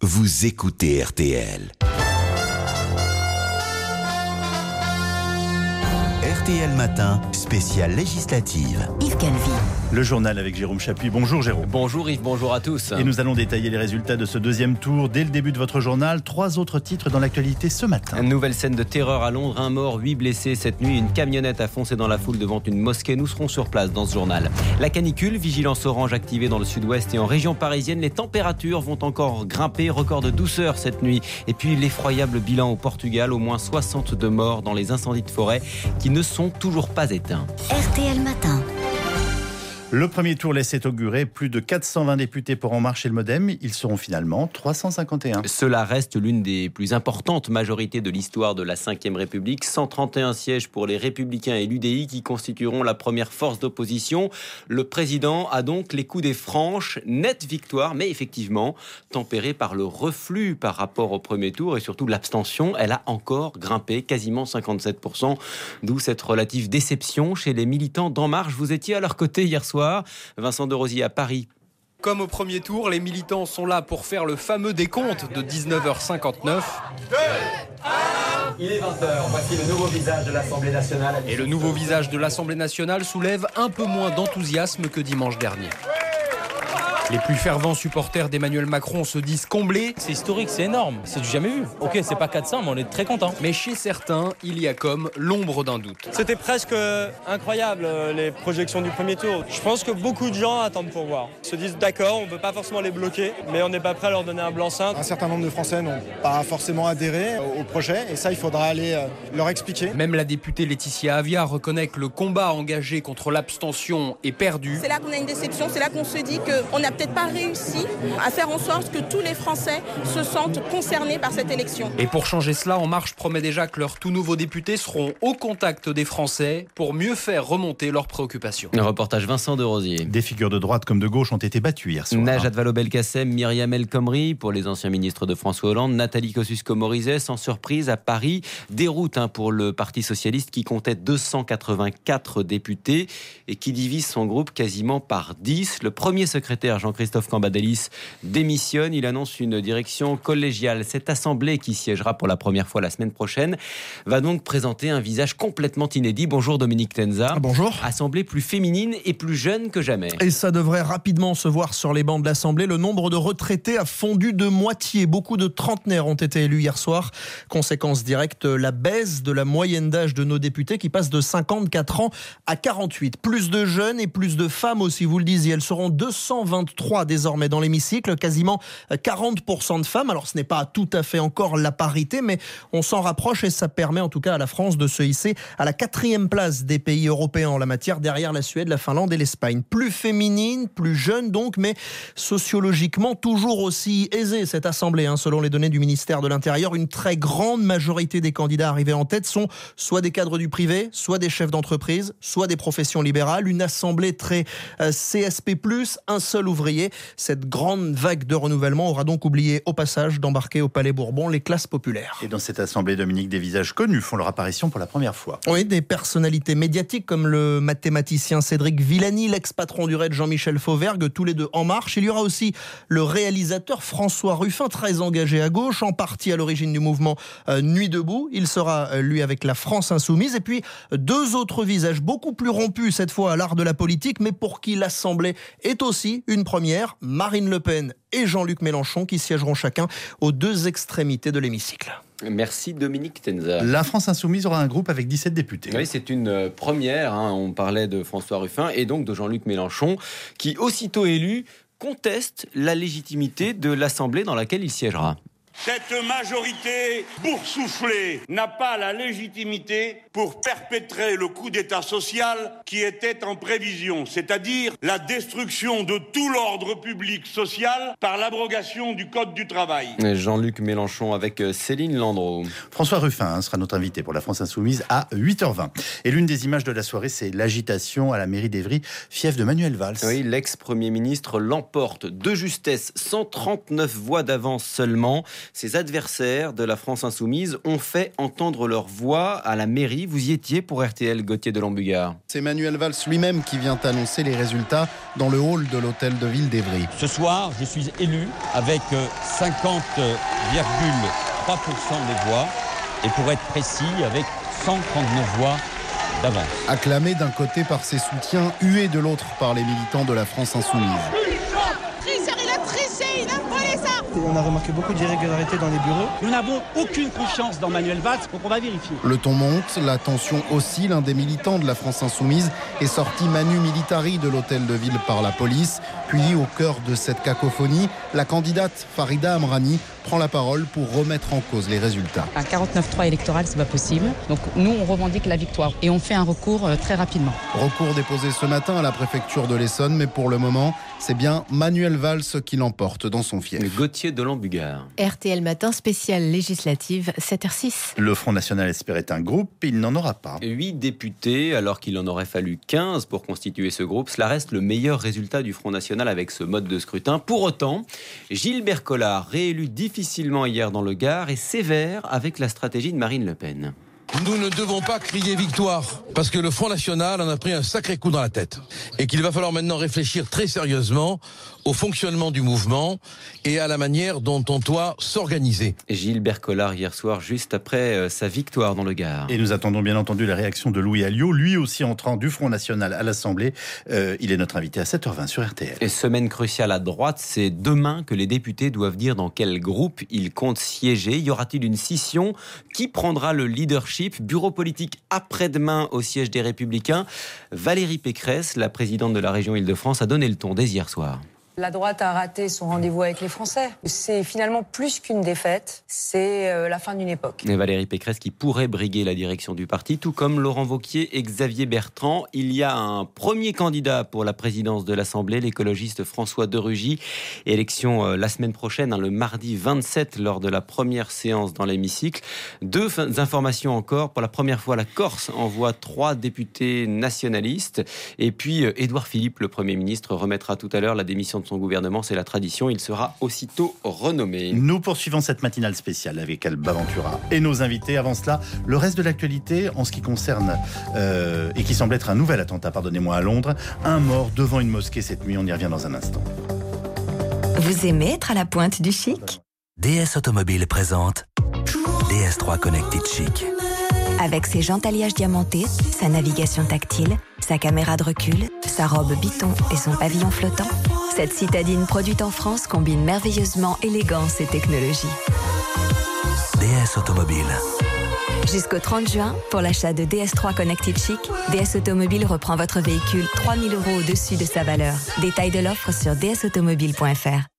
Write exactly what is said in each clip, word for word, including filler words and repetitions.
vous écoutez R T L. R T L Matin, spéciale législative. Yves Calvi. Le journal avec Jérôme Chapuis. Bonjour Jérôme. Bonjour Yves, bonjour à tous. Et nous allons détailler les résultats de ce deuxième tour dès le début de votre journal. Trois autres titres dans l'actualité ce matin. Une nouvelle scène de terreur à Londres, un mort, huit blessés cette nuit. Une camionnette a foncé dans la foule devant une mosquée. Nous serons sur place dans ce journal. La canicule, vigilance orange activée dans le sud-ouest et en région parisienne. Les températures vont encore grimper, record de douceur cette nuit. Et puis l'effroyable bilan au Portugal, au moins soixante-deux morts dans les incendies de forêt qui ne sont toujours pas éteints. R T L Matin. Le premier tour laissait augurer plus de quatre cent vingt députés pour En Marche et le Modem. Ils seront finalement trois cent cinquante et un. Cela reste l'une des plus importantes majorités de l'histoire de la cinquième République. cent trente et un sièges pour les Républicains et l'U D I qui constitueront la première force d'opposition. Le président a donc les coups des franches. Nette victoire, mais effectivement tempérée par le reflux par rapport au premier tour et surtout l'abstention. Elle a encore grimpé, quasiment cinquante-sept pour cent. D'où cette relative déception chez les militants d'En Marche. Vous étiez à leur côté hier soir. Vincent de Rosier à Paris. Comme au premier tour, les militants sont là pour faire le fameux décompte de dix-neuf heures cinquante-neuf. deux, un Il est vingt heures, voici le nouveau visage de l'Assemblée nationale. Et le nouveau visage de l'Assemblée nationale soulève un peu moins d'enthousiasme que dimanche dernier. Les plus fervents supporters d'Emmanuel Macron se disent comblés. C'est historique, c'est énorme, c'est du jamais vu. Ok, c'est pas quatre cents, mais on est très contents. Mais chez certains, il y a comme l'ombre d'un doute. C'était presque incroyable, les projections du premier tour. Je pense que beaucoup de gens attendent pour voir. Ils se disent d'accord, on ne peut pas forcément les bloquer, mais on n'est pas prêt à leur donner un blanc-seing. Un certain nombre de Français n'ont pas forcément adhéré au projet, et ça, il faudra aller leur expliquer. Même la députée Laetitia Avia reconnaît que le combat engagé contre l'abstention est perdu. C'est là qu'on a une déception, c'est là qu'on se dit qu'on n'a peut-être pas réussi à faire en sorte que tous les Français se sentent concernés par cette élection. Et pour changer cela, En Marche promet déjà que leurs tout nouveaux députés seront au contact des Français pour mieux faire remonter leurs préoccupations. Un reportage Vincent de Rosier. Des figures de droite comme de gauche ont été battues hier soir. Najat Vallaud-Belkacem, Myriam El Khomri pour les anciens ministres de François Hollande, Nathalie Kosciusko-Morizet, sans surprise à Paris. Déroute hein, pour le Parti socialiste qui comptait deux cent quatre-vingt-quatre députés et qui divise son groupe quasiment par dix. Le premier secrétaire Jean-Christophe Cambadélis démissionne. Il annonce une direction collégiale. Cette assemblée qui siégera pour la première fois la semaine prochaine va donc présenter un visage complètement inédit. Bonjour Dominique Tenza. Bonjour. Assemblée plus féminine et plus jeune que jamais. Et ça devrait rapidement se voir sur les bancs de l'Assemblée. Le nombre de retraités a fondu de moitié. Beaucoup de trentenaires ont été élus hier soir. Conséquence directe, la baisse de la moyenne d'âge de nos députés qui passe de cinquante-quatre ans à quarante-huit. Plus de jeunes et plus de femmes aussi, vous le disiez. Elles seront deux cent vingt-trois désormais dans l'hémicycle, quasiment quarante pour cent de femmes. Alors ce n'est pas tout à fait encore la parité, mais on s'en rapproche et ça permet en tout cas à la France de se hisser à la quatrième place des pays européens en la matière, derrière la Suède, la Finlande et l'Espagne. Plus féminine, plus jeune donc, mais sociologiquement toujours aussi aisée cette assemblée, hein, selon les données du ministère de l'Intérieur. Une très grande majorité des candidats arrivés en tête sont soit des cadres du privé, soit des chefs d'entreprise, soit des professions libérales. Une assemblée très euh, C S P plus, un seul ouvrier. Cette grande vague de renouvellement aura donc oublié au passage d'embarquer au Palais Bourbon les classes populaires. Et dans cette assemblée, Dominique, des visages connus font leur apparition pour la première fois. Oui, des personnalités médiatiques comme le mathématicien Cédric Villani, l'ex-patron du R A I D Jean-Michel Fauvergue, tous les deux En Marche. Il y aura aussi le réalisateur François Ruffin, très engagé à gauche, en partie à l'origine du mouvement euh, Nuit debout. Il sera, euh, lui, avec la France insoumise. Et puis, deux autres visages beaucoup plus rompus, cette fois à l'art de la politique, mais pour qui l'Assemblée est aussi une première. Marine Le Pen et Jean-Luc Mélenchon qui siégeront chacun aux deux extrémités de l'hémicycle. Merci Dominique Tenza. La France insoumise aura un groupe avec dix-sept députés. Oui, c'est une première. Hein. On parlait de François Ruffin et donc de Jean-Luc Mélenchon qui, aussitôt élu, conteste la légitimité de l'Assemblée dans laquelle il siégera. Cette majorité boursouflée n'a pas la légitimité pour perpétrer le coup d'État social qui était en prévision, c'est-à-dire la destruction de tout l'ordre public social par l'abrogation du Code du travail. Jean-Luc Mélenchon avec Céline Landreau. François Ruffin sera notre invité pour la France Insoumise à huit heures vingt. Et l'une des images de la soirée, c'est l'agitation à la mairie d'Évry, fief de Manuel Valls. Oui, l'ex-premier ministre l'emporte de justesse, cent trente-neuf voix d'avance seulement. Ces adversaires de la France Insoumise ont fait entendre leur voix à la mairie. Vous y étiez pour R T L, Gauthier de Lambugard. C'est Manuel Valls lui-même qui vient annoncer les résultats dans le hall de l'hôtel de ville d'Evry. Ce soir, je suis élu avec cinquante virgule trois pour cent des voix et pour être précis, avec cent trente-neuf voix d'avance. Acclamé d'un côté par ses soutiens, hué de l'autre par les militants de la France Insoumise. Tricheur, il a triché, il a volé ça. On a remarqué beaucoup d'irrégularités dans les bureaux. Nous n'avons aucune confiance dans Manuel Valls, donc on va vérifier. Le ton monte, la tension aussi. L'un des militants de la France Insoumise est sorti manu militari de l'hôtel de ville par la police. Puis, au cœur de cette cacophonie, la candidate Farida Amrani prend la parole pour remettre en cause les résultats. Un quarante-neuf trois électoral, c'est pas possible. Donc nous, on revendique la victoire et on fait un recours euh, très rapidement. Recours déposé ce matin à la préfecture de l'Essonne, mais pour le moment, c'est bien Manuel Valls qui l'emporte dans son fief. Gauthier de Lambugard. R T L Matin, spéciale législative, sept heures six. Le Front National espérait un groupe, il n'en aura pas. Huit députés, alors qu'il en aurait fallu quinze pour constituer ce groupe. Cela reste le meilleur résultat du Front National avec ce mode de scrutin. Pour autant, Gilbert Collard, réélu difficilement hier dans le Gard, est sévère avec la stratégie de Marine Le Pen. Nous ne devons pas crier victoire, parce que le Front National en a pris un sacré coup dans la tête. Et qu'il va falloir maintenant réfléchir très sérieusement au fonctionnement du mouvement et à la manière dont on doit s'organiser. Gilbert Collard hier soir, juste après euh, sa victoire dans le Gard. Et nous attendons bien entendu la réaction de Louis Alliot, lui aussi entrant du Front National à l'Assemblée. Euh, il est notre invité à sept heures vingt sur R T L. Et semaine cruciale à droite, c'est demain que les députés doivent dire dans quel groupe ils comptent siéger. Y aura-t-il une scission? Qui prendra le leadership? Bureau politique après-demain au siège des Républicains. Valérie Pécresse, la présidente de la région Île-de-France, a donné le ton dès hier soir. La droite a raté son rendez-vous avec les Français. C'est finalement plus qu'une défaite, c'est euh, la fin d'une époque. Et Valérie Pécresse qui pourrait briguer la direction du parti, tout comme Laurent Wauquiez et Xavier Bertrand. Il y a un premier candidat pour la présidence de l'Assemblée, l'écologiste François de Rugy. Élection euh, la semaine prochaine, hein, le mardi vingt-sept, lors de la première séance dans l'hémicycle. Deux informations encore. Pour la première fois, la Corse envoie trois députés nationalistes. Et puis, euh, Édouard Philippe, le Premier ministre, remettra tout à l'heure la démission de son gouvernement, c'est la tradition, il sera aussitôt renommé. Nous poursuivons cette matinale spéciale avec Alba Ventura et nos invités. Avant cela, le reste de l'actualité en ce qui concerne euh, et qui semble être un nouvel attentat, pardonnez-moi, à Londres. Un mort devant une mosquée cette nuit, on y revient dans un instant. Vous aimez être à la pointe du chic ? D S Automobile présente D S trois Connected Chic. Avec ses jantes alliages diamantés, sa navigation tactile, sa caméra de recul, sa robe biton et son pavillon flottant, cette citadine produite en France combine merveilleusement élégance et technologie. D S Automobile. Jusqu'au trente juin, pour l'achat de D S trois Connected Chic, D S Automobile reprend votre véhicule trois mille euros au-dessus de sa valeur. Détail de l'offre sur d s automobile point f r.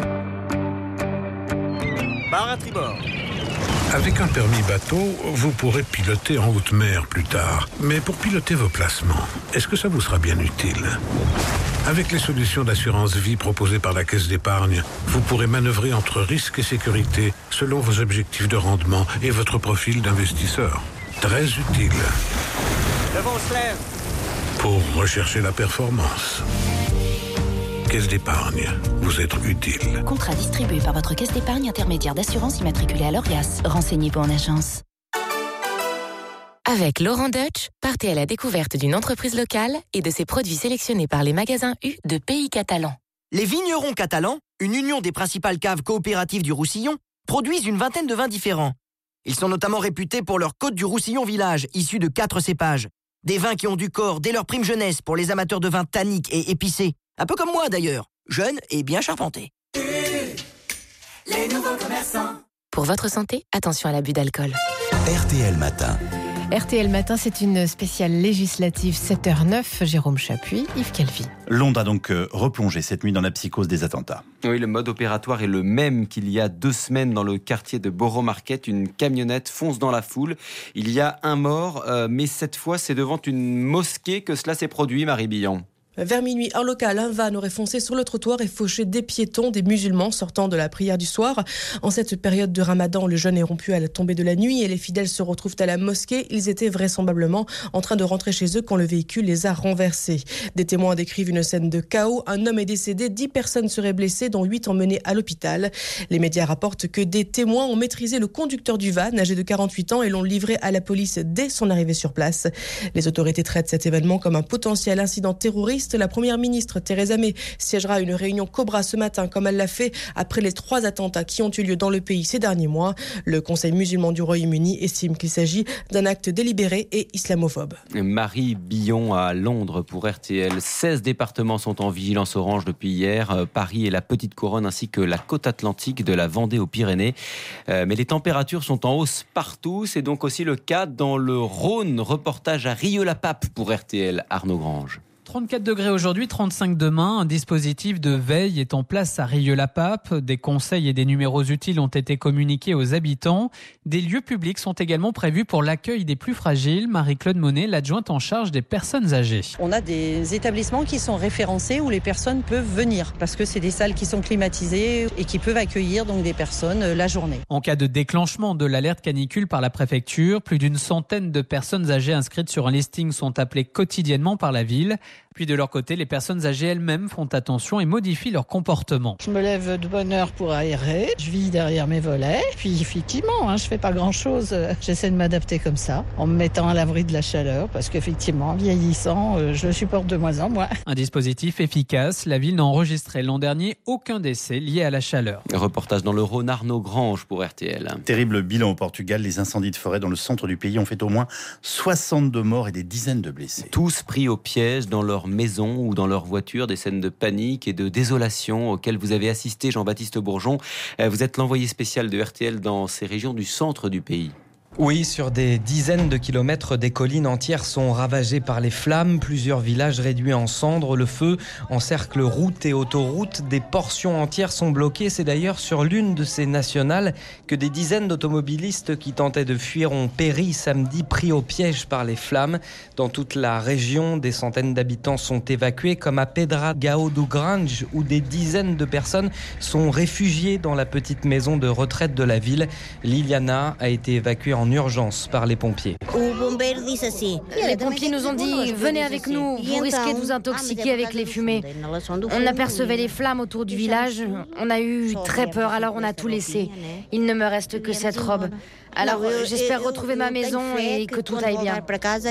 Barre à tribord. Avec un permis bateau, vous pourrez piloter en haute mer plus tard. Mais pour piloter vos placements, est-ce que ça vous sera bien utile ? Avec les solutions d'assurance vie proposées par la Caisse d'épargne, vous pourrez manœuvrer entre risque et sécurité selon vos objectifs de rendement et votre profil d'investisseur. Très utile. Devant se lève. Pour rechercher la performance. Caisse d'épargne, vous êtes utile. Contrat distribué par votre caisse d'épargne intermédiaire d'assurance immatriculée à l'Orias. Renseignez-vous en agence. Avec Laurent Deutsch, partez à la découverte d'une entreprise locale et de ses produits sélectionnés par les magasins U de Pays Catalans. Les vignerons catalans, une union des principales caves coopératives du Roussillon, produisent une vingtaine de vins différents. Ils sont notamment réputés pour leur Côte du Roussillon Village, issue de quatre cépages. Des vins qui ont du corps dès leur prime jeunesse pour les amateurs de vins tanniques et épicés. Un peu comme moi d'ailleurs, jeune et bien charpenté. Les nouveaux commerçants. Pour votre santé, attention à l'abus d'alcool. R T L Matin. R T L Matin, c'est une spéciale législative sept heures neuf. Jérôme Chapuis, Yves Calvi. Londres a donc replongé cette nuit dans la psychose des attentats. Oui, le mode opératoire est le même qu'il y a deux semaines dans le quartier de Borough Market. Une camionnette fonce dans la foule. Il y a un mort, euh, mais cette fois, c'est devant une mosquée que cela s'est produit, Marie Billan. Vers minuit, un local, un van aurait foncé sur le trottoir et fauché des piétons, des musulmans sortant de la prière du soir. En cette période de Ramadan, le jeûne est rompu à la tombée de la nuit et les fidèles se retrouvent à la mosquée. Ils étaient vraisemblablement en train de rentrer chez eux quand le véhicule les a renversés. Des témoins décrivent une scène de chaos. Un homme est décédé, dix personnes seraient blessées, dont huit emmenées à l'hôpital. Les médias rapportent que des témoins ont maîtrisé le conducteur du van, âgé de quarante-huit ans, et l'ont livré à la police dès son arrivée sur place. Les autorités traitent cet événement comme un potentiel incident terroriste. La première ministre Theresa May siégera à une réunion Cobra ce matin, comme elle l'a fait après les trois attentats qui ont eu lieu dans le pays ces derniers mois. Le Conseil musulman du Royaume-Uni estime qu'il s'agit d'un acte délibéré et islamophobe. Marie Billon à Londres pour R T L. seize départements sont en vigilance orange depuis hier. Paris et la Petite Couronne ainsi que la côte atlantique de la Vendée aux Pyrénées. Mais les températures sont en hausse partout. C'est donc aussi le cas dans le Rhône. Reportage à Rieux-la-Pape pour R T L. Arnaud Grange. trente-quatre degrés aujourd'hui, trente-cinq demain. Un dispositif de veille est en place à Rieux-la-Pape. Des conseils et des numéros utiles ont été communiqués aux habitants. Des lieux publics sont également prévus pour l'accueil des plus fragiles. Marie-Claude Monet, l'adjointe en charge des personnes âgées. On a des établissements qui sont référencés où les personnes peuvent venir parce que c'est des salles qui sont climatisées et qui peuvent accueillir donc des personnes la journée. En cas de déclenchement de l'alerte canicule par la préfecture, plus d'une centaine de personnes âgées inscrites sur un listing sont appelées quotidiennement par la ville. Puis de leur côté, les personnes âgées elles-mêmes font attention et modifient leur comportement. Je me lève de bonne heure pour aérer, je vis derrière mes volets, puis effectivement, hein, je fais pas grand-chose, j'essaie de m'adapter comme ça, en me mettant à l'abri de la chaleur, parce qu'effectivement, en vieillissant, euh, je le supporte de moins en moins. Un dispositif efficace, la ville n'a enregistré l'an dernier aucun décès lié à la chaleur. Reportage dans le Rhône, Arnaud Grange pour R T L. Terrible bilan au Portugal, les incendies de forêt dans le centre du pays ont fait au moins soixante-deux morts et des dizaines de blessés. Tous pris au piège dans leur maison ou dans leur voiture, des scènes de panique et de désolation auxquelles vous avez assisté, Jean-Baptiste Bourgeon. Vous êtes l'envoyé spécial de R T L dans ces régions du centre du pays. Oui, sur des dizaines de kilomètres, des collines entières sont ravagées par les flammes. Plusieurs villages réduits en cendres. Le feu encercle routes et autoroutes. Des portions entières sont bloquées. C'est d'ailleurs sur l'une de ces nationales que des dizaines d'automobilistes qui tentaient de fuir ont péri samedi, pris au piège par les flammes. Dans toute la région, des centaines d'habitants sont évacués, comme à Pedragao do Grande, où des dizaines de personnes sont réfugiées dans la petite maison de retraite de la ville. Liliana a été évacuée en en urgence par les pompiers. Les pompiers nous ont dit « Venez avec nous, vous risquez de vous intoxiquer avec les fumées ». On apercevait les flammes autour du village. On a eu très peur, alors on a tout laissé. Il ne me reste que cette robe. Alors j'espère retrouver ma maison et que tout aille bien.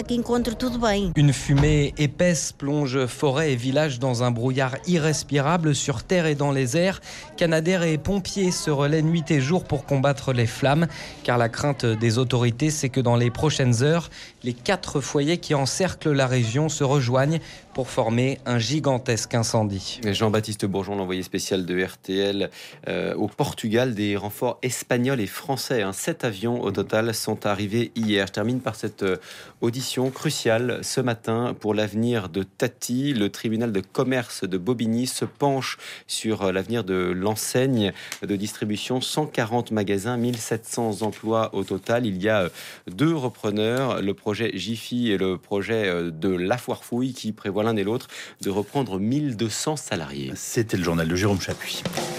Une fumée épaisse plonge forêt et village dans un brouillard irrespirable sur terre et dans les airs. Canadair et pompiers se relaient nuit et jour pour combattre les flammes, car la crainte des autorités, c'est que dans les prochaines heures, les quatre foyers qui encerclent la région se rejoignent pour former un gigantesque incendie. Jean-Baptiste Bourgeon, l'envoyé spécial de R T L euh, au Portugal, des renforts espagnols et français. Hein. Sept avions au total sont arrivés hier. Je termine par cette euh, audition cruciale ce matin pour l'avenir de Tati. Le tribunal de commerce de Bobigny se penche sur euh, l'avenir de l'enseigne de distribution. cent quarante magasins, mille sept cents emplois au total. Il y a euh, deux repreneurs, le projet Jiffy et le projet euh, de La Foire Fouille qui prévoit l'un et l'autre de reprendre mille deux cents salariés. C'était le journal de Jérôme Chapuis.